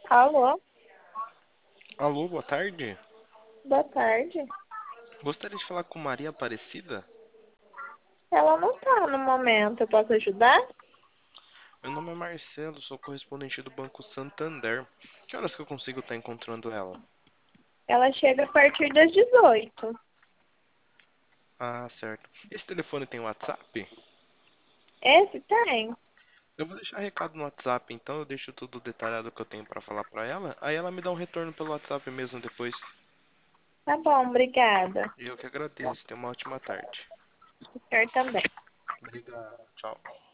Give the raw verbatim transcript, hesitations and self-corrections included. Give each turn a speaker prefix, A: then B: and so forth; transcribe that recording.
A: Alô,
B: Alô, boa tarde.
A: boa tarde.
B: Gostaria de falar com Maria Aparecida?
A: Ela não tá no momento, eu posso ajudar?
B: Meu nome é Marcelo, sou correspondente do Banco Santander. Que horas que eu consigo estar encontrando ela?
A: Ela chega a partir das dezoito.
B: Ah, certo. Esse telefone tem WhatsApp?
A: Esse tem?
B: Eu vou deixar recado no WhatsApp, então eu deixo tudo detalhado que eu tenho pra falar pra ela. Aí ela me dá um retorno pelo WhatsApp mesmo depois.
A: Tá bom, obrigada.
B: E eu que agradeço. Tenha uma ótima tarde.
A: O senhor também.
B: Obrigado. Tchau.